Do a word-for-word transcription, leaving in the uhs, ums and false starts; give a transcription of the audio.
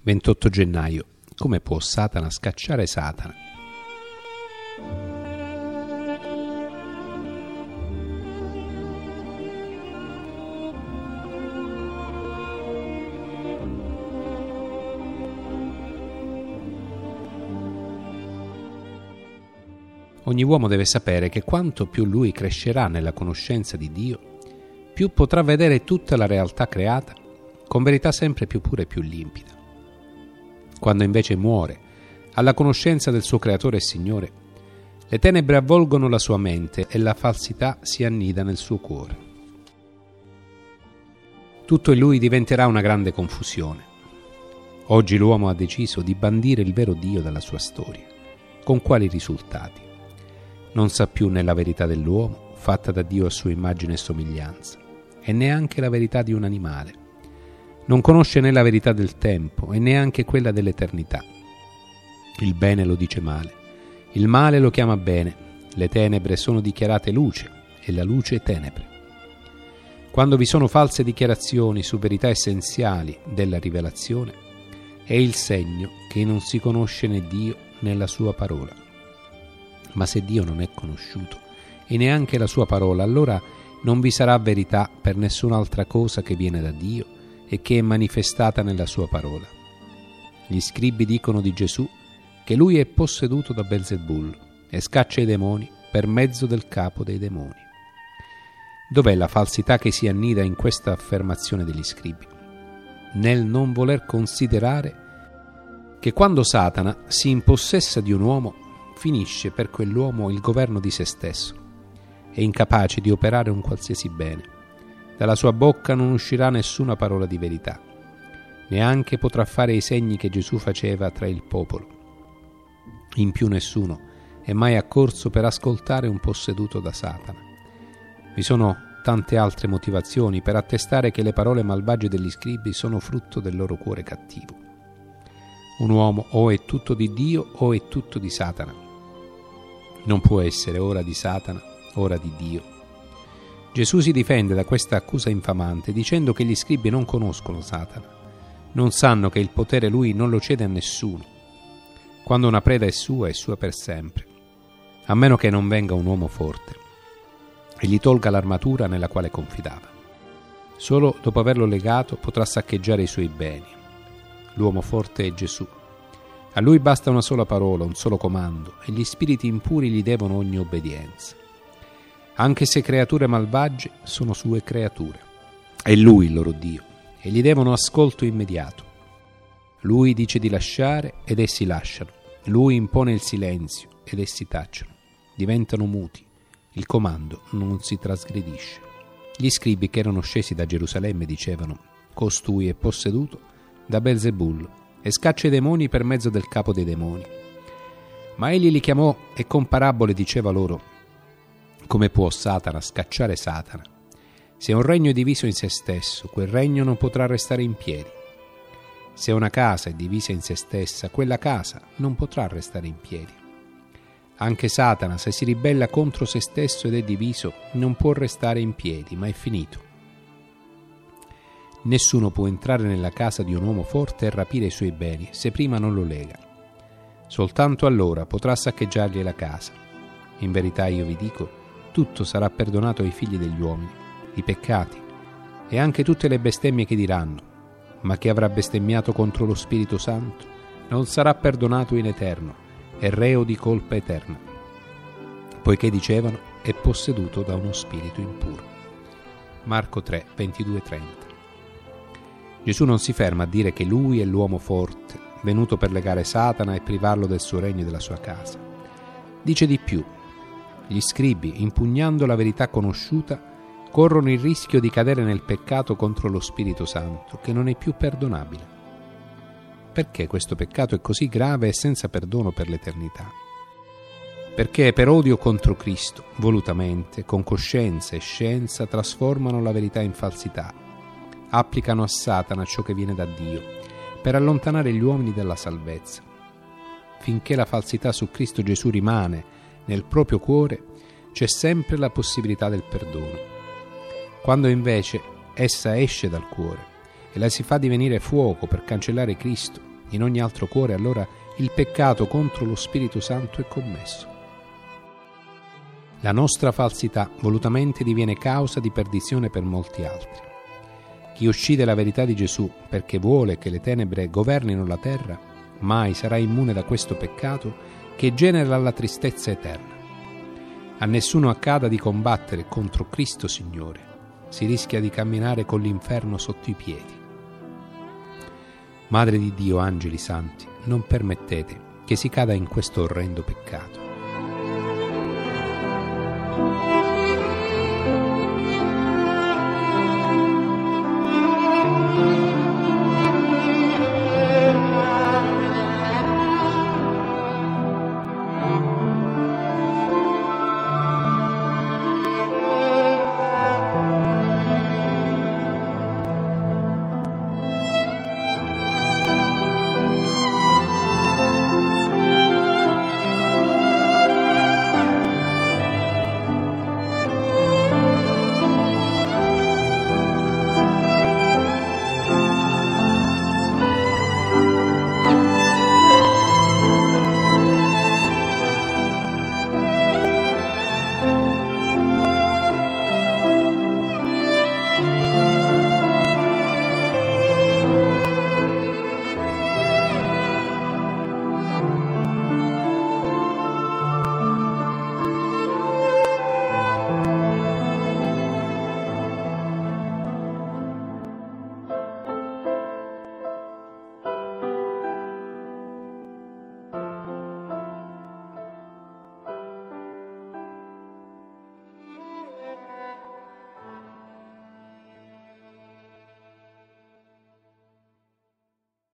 ventotto gennaio. Come può Satana scacciare Satana? Ogni uomo deve sapere che quanto più lui crescerà nella conoscenza di Dio, più potrà vedere tutta la realtà creata con verità sempre più pura e più limpida. Quando invece muore alla conoscenza del suo Creatore e Signore, le tenebre avvolgono la sua mente e la falsità si annida nel suo cuore. Tutto in lui diventerà una grande confusione. Oggi l'uomo ha deciso di bandire il vero Dio dalla sua storia. Con quali risultati? Non sa più né la verità dell'uomo, fatta da Dio a sua immagine e somiglianza, e neanche la verità di un animale. Non conosce né la verità del tempo e neanche quella dell'eternità. Il bene lo dice male, il male lo chiama bene, le tenebre sono dichiarate luce e la luce tenebre. Quando vi sono false dichiarazioni su verità essenziali della rivelazione, è il segno che non si conosce né Dio né la sua parola. Ma se Dio non è conosciuto e neanche la sua parola, allora non vi sarà verità per nessun'altra cosa che viene da Dio e che è manifestata nella sua parola. Gli scribi dicono di Gesù che lui è posseduto da Belzebul e scaccia i demoni per mezzo del capo dei demoni. Dov'è la falsità che si annida in questa affermazione degli scribi? Nel non voler considerare che quando Satana si impossessa di un uomo, finisce per quell'uomo il governo di se stesso. È incapace di operare un qualsiasi bene. Dalla sua bocca non uscirà nessuna parola di verità. Neanche potrà fare i segni che Gesù faceva tra il popolo. In più nessuno è mai accorso per ascoltare un posseduto da Satana. Vi sono tante altre motivazioni per attestare che le parole malvagie degli scribi sono frutto del loro cuore cattivo. Un uomo o è tutto di Dio o è tutto di Satana. Non può essere ora di Satana, ora di Dio. Gesù si difende da questa accusa infamante dicendo che gli scribi non conoscono Satana, non sanno che il potere lui non lo cede a nessuno. Quando una preda è sua, è sua per sempre, a meno che non venga un uomo forte e gli tolga l'armatura nella quale confidava. Solo dopo averlo legato potrà saccheggiare i suoi beni. L'uomo forte è Gesù. A lui basta una sola parola, un solo comando, e gli spiriti impuri gli devono ogni obbedienza. Anche se creature malvagie sono sue creature. È lui il loro Dio, e gli devono ascolto immediato. Lui dice di lasciare ed essi lasciano. Lui impone il silenzio ed essi tacciono. Diventano muti. Il comando non si trasgredisce. Gli scribi che erano scesi da Gerusalemme dicevano: costui è posseduto da Belzebul e scaccia i demoni per mezzo del capo dei demoni. Ma egli li chiamò e con parabole diceva loro: come può Satana scacciare Satana? Se un regno è diviso in se stesso, quel regno non potrà restare in piedi. Se una casa è divisa in se stessa, quella casa non potrà restare in piedi. Anche Satana, se si ribella contro se stesso ed è diviso, non può restare in piedi, ma è finito. Nessuno può entrare nella casa di un uomo forte e rapire i suoi beni se prima non lo lega. Soltanto allora potrà saccheggiargli la casa. In verità io vi dico, tutto sarà perdonato ai figli degli uomini, i peccati e anche tutte le bestemmie che diranno, ma chi avrà bestemmiato contro lo Spirito Santo non sarà perdonato in eterno, è reo di colpa eterna, poiché dicevano è posseduto da uno spirito impuro. Marco tre, ventidue trenta. Gesù non si ferma a dire che lui è l'uomo forte, venuto per legare Satana e privarlo del suo regno e della sua casa. Dice di più: gli scribi, impugnando la verità conosciuta, corrono il rischio di cadere nel peccato contro lo Spirito Santo, che non è più perdonabile. Perché questo peccato è così grave e senza perdono per l'eternità? Perché per odio contro Cristo, volutamente, con coscienza e scienza, trasformano la verità in falsità, applicano a Satana ciò che viene da Dio, per allontanare gli uomini dalla salvezza. Finché la falsità su Cristo Gesù rimane nel proprio cuore, c'è sempre la possibilità del perdono. Quando invece essa esce dal cuore e la si fa divenire fuoco per cancellare Cristo, In ogni altro cuore allora il peccato contro lo Spirito Santo è commesso. La nostra falsità volutamente diviene causa di perdizione per molti altri. Chi uccide la verità di Gesù perché vuole che le tenebre governino la terra, mai sarà immune da questo peccato che genera la tristezza eterna. A nessuno accada di combattere contro Cristo Signore, si rischia di camminare con l'inferno sotto i piedi. Madre di Dio, angeli santi, non permettete che si cada in questo orrendo peccato.